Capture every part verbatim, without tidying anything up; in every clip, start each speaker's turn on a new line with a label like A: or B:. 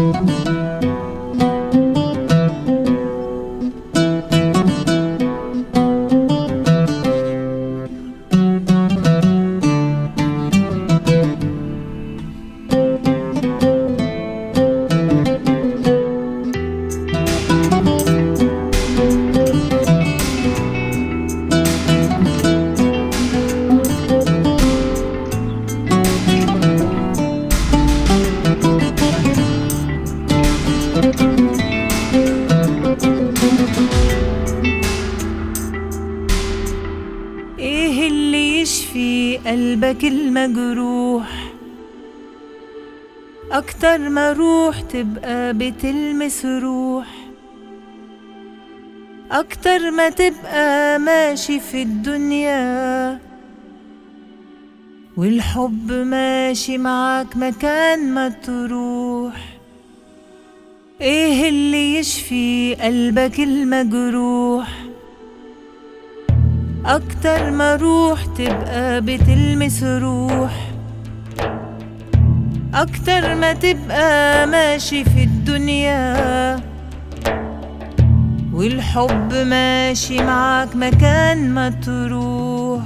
A: ايه اللي يشفي قلبك المجروح اكتر ما روح تبقى بتلمس روح، اكتر ما تبقى ماشي في الدنيا والحب ماشي معاك مكان ما تروح. ايه اللي يشفي قلبك المجروح اكتر ما روح تبقى بتلمس روح، اكتر ما تبقى ماشي في الدنيا والحب ماشي معاك مكان ما تروح.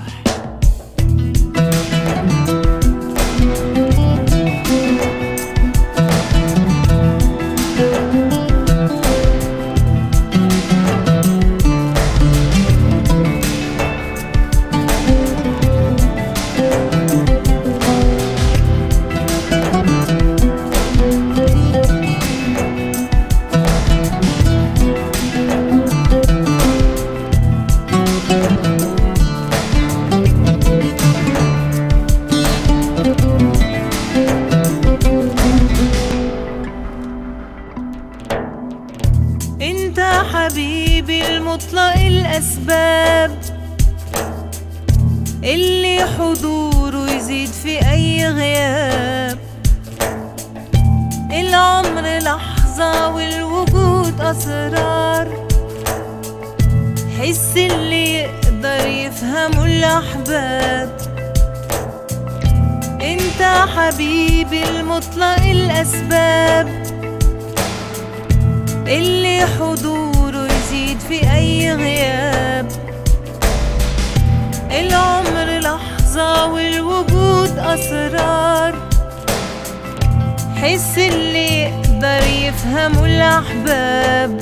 A: انت حبيبي المطلق الاسباب اللي حضوره يزيد في اي غياب، العمر لحظة والوجود اسرار، حس اللي يقدر يفهمه الاحباب. انت حبيبي المطلق الاسباب اللي حضوره يزيد في أي غياب، العمر لحظة والوجود أسرار، حس اللي يقدر يفهمه الأحباب.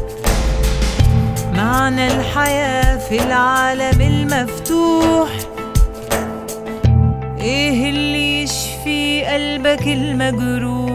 A: معنى الحياة في العالم المفتوح، ايه اللي يشفي قلبك المجروح